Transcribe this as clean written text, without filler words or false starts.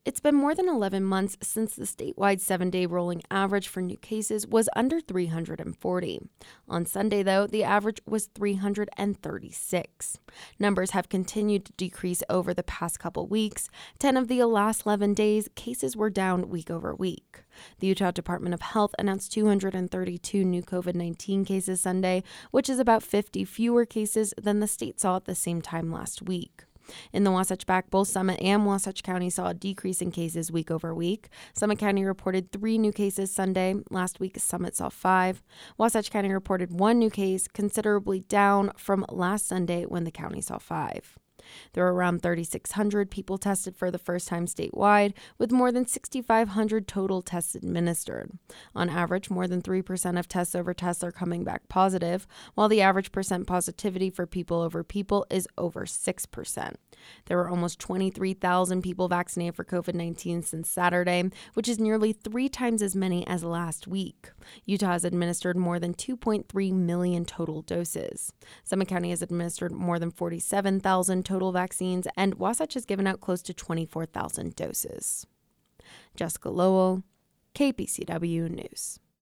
It's been more than 11 months since the statewide 7-day rolling average for new cases was under 340. On Sunday, though, the average was 336. Numbers have continued to decrease over the past couple weeks. 10 of the last 11 days, cases were down week over week. The Utah Department of Health announced 232 new COVID-19 cases Sunday, which is about 50 fewer cases than the state saw at the same time last week. In the Wasatch Back, both Summit and Wasatch County saw a decrease in cases week over week. Summit County reported 3 new cases Sunday. Last week, Summit saw 5. Wasatch County reported 1 new case, considerably down from last Sunday when the county saw 5. There were around 3,600 people tested for the first time statewide, with more than 6,500 total tests administered. On average, more than 3% of tests over tests are coming back positive, while the average percent positivity for people over people is over 6%. There were almost 23,000 people vaccinated for COVID-19 since Saturday, which is nearly 3 times as many as last week. Utah has administered more than 2.3 million total doses. Summit County has administered more than 47,000 total vaccines, and Wasatch has given out close to 24,000 doses. Jessica Lowell, KPCW News.